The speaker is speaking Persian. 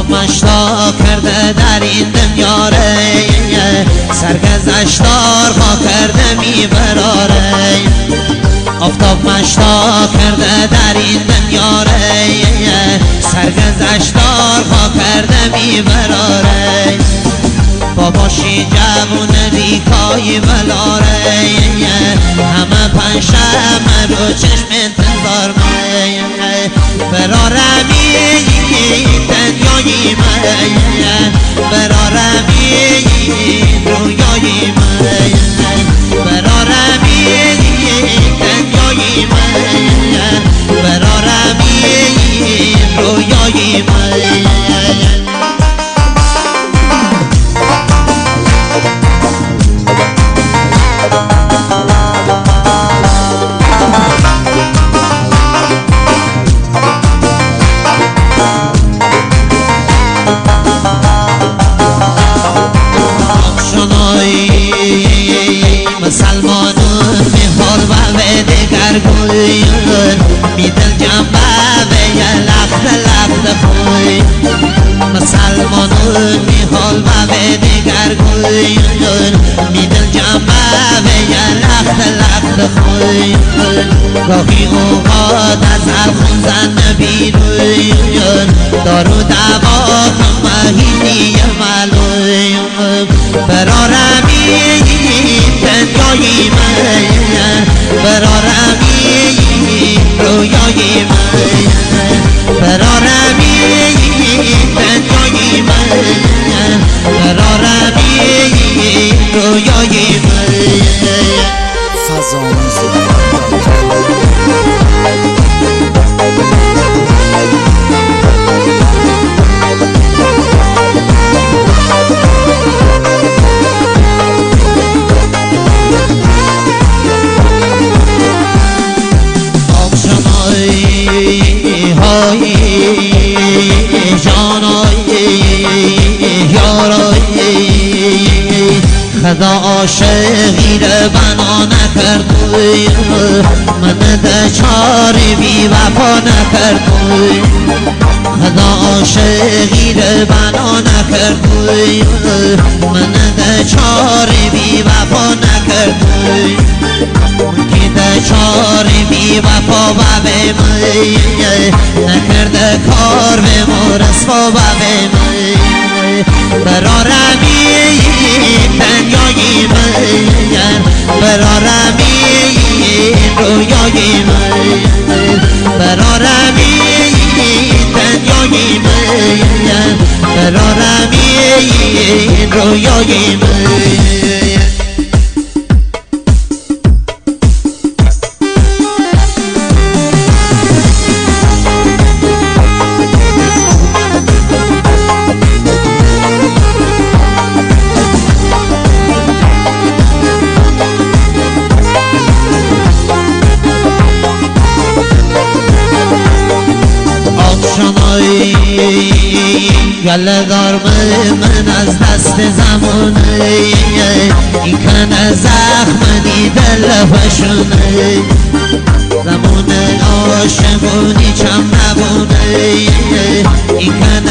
آفتاب مشتاق کرده در این دنیا ری، سرگذشتار پا کرده میبراره. آفتاب مشتاق کرده در این دنیا ری، سرگذشتار پا کرده میبراره. باباشی جوون ریکای بلاره، همه پنجشنبه رو چشم انتظار می برارمی دنیای من، برارمی رویای من، برارمی دنیای من، برارمی رویای من. مسلمانون میخور و دگر گویون میدل جنبه به یه لخت لخت خوی. مسلمانون میخور و دگر گویون میدل جنبه به یه لخت لخت خوی. گاهی اوقات از الخون زن بیرویون دارو دوا مهینی ملویون برارمی دنیای من، برارمی رویای من، برارمی دنیای من، برارمی رویای من. فضا موسیقی خدا عاشقی رو بنا نکردوی، من دچار بی وفا نکردوی. خدا عاشقی رو بنا نکردوی، من دچار بی وفا نکردوی. که دچار بی وفا و به می نکرده کار به مرسوا و به می برارمی دنیای من، برارمی رویای من، برارمی دنیای من، برارمی رویای من. گله دار من از دست زمانه، این کنه زخمنی دل فشونه. زمان عاشقونی چم نبونه، این کنه